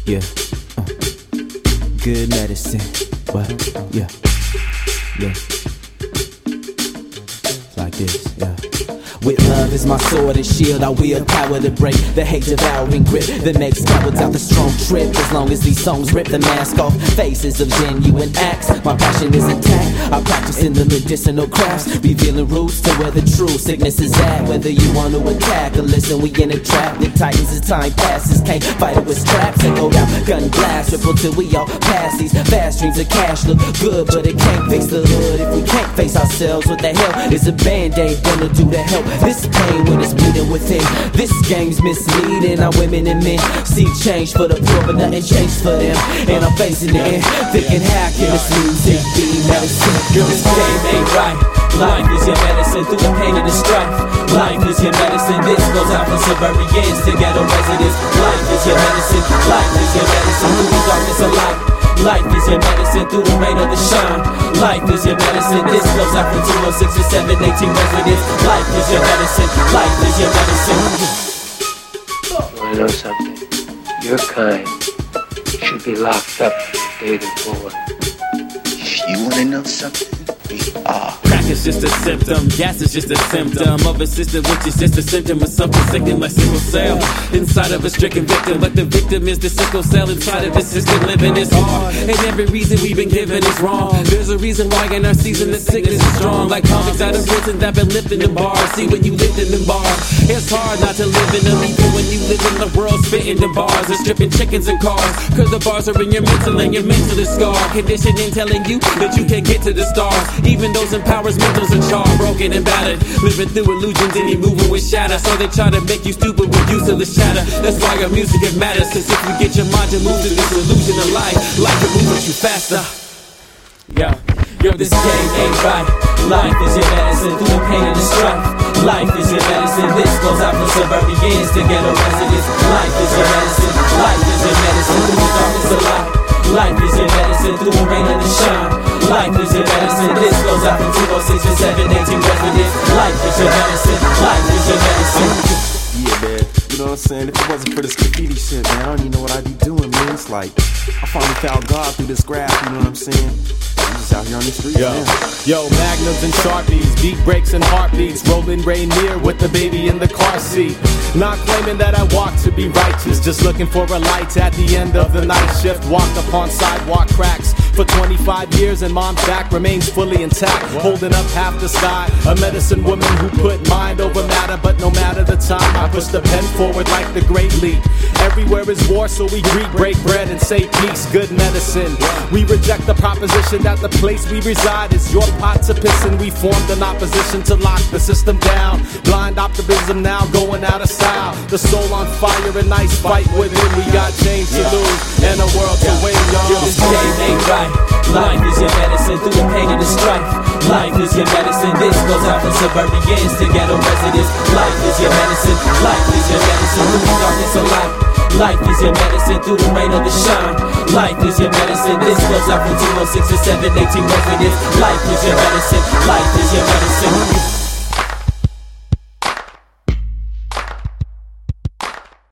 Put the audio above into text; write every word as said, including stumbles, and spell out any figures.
Yeah. Uh. Good medicine. What? Yeah. Yeah. Like this, yeah. With love as my sword and shield, I wield power to break the hate devouring grip that makes cowards out the strong trip. As long as these songs rip the mask off faces of genuine acts, my passion is intact. I practice in the medicinal crafts, revealing roots to where the true sickness is at. Whether you want to attack or listen, we in a trap that tightens as time passes. Can't fight it with straps and go down gun blast. Triple till we all pass these fast streams of cash. Look good, but it can't fix the hood if we can't face ourselves. What the hell is a band-aid gonna do to help this pain when it's bleeding within? This game's misleading. Our women and men see change for the poor, but nothing changed for them. And I'm facing the end, thinking how can this music be medicine? Girl, this game ain't right. Life is your medicine through the pain and the strife. Life is your medicine. This goes out for suburbans to ghetto residents. Life is your medicine. Life is your medicine through the darkness of life. Life is your medicine through the rain or the shine. Life is your medicine. This goes out for two oh six and seven eighteen residents. Life is your medicine. Life is your medicine. You wanna know something? Your kind should be locked up from day to born. You wanna know something? We are. Crack is just a symptom, gas is just a symptom of a system which is just a symptom of something sickening like sickle cell. Inside of a stricken victim, but the victim is the sickle cell inside of the system. Living is hard, and every reason we've been given is wrong. There's a reason why in our season the sickness is strong. Like convicts out of prison that been lifting the bars. See when you lift in the bars, it's hard not to live in them. Even when you live in the world spitting the bars and stripping chickens and cars. Cause the bars are in your mental and your mental is scarred. Conditioning telling you that you can't get to the stars. Even those in power's mentals are charred, broken and battered. Living through illusions and you moving with shadow. So they try to make you stupid with useless chatter. That's why your music it matters. Cause if you get your mind to move to this illusion of life, life can move with you faster. Yo, yo, this game ain't right. Life is your medicine through the pain and the strife. Life is your medicine. This goes out for suburbans to ghetto residents. Life is your medicine. Life is your medicine through the darkness of life. Life is your medicine through the rain and the shine. Life is your medicine. This goes out from two oh six and seven eighteen residents. Life is your medicine. Life is your medicine. Yeah, man. You know what I'm saying? If it wasn't for this graffiti shit, man, I don't even know what I'd be doing, man. It's like I finally found God through this graph. You know what I'm saying? I'm just out here on the streets, yo, man. yo, magnums and sharpies, beat breaks and heartbeats, rolling Rainier with the baby in the car seat. Not claiming that I walk to be righteous, just looking for a light at the end of the night shift. Walked upon sidewalk cracks for twenty-five years and mom's back remains fully intact. Holding up half the sky, a medicine woman who put mind over matter. But no matter the time, I push the pen forward like the great leap. Everywhere is war, so we greet, break bread and say peace, good medicine. We reject the proposition that the place we reside is your pot to piss in. We formed an opposition to lock the system down. Blind optimism now going out of style. The soul on fire, a nice fight within. We got change to lose and a world to win, y'all. This game ain't right. Life is your medicine through the pain and the strife. Life is your medicine. This goes out for suburbans to ghetto residents. Life is your medicine. Life is your medicine through the darkness of life. Life is your medicine through the rain or the shine. Life is your medicine. This goes out from two oh six and seven eighteen residents. Life is your medicine. Life is your medicine.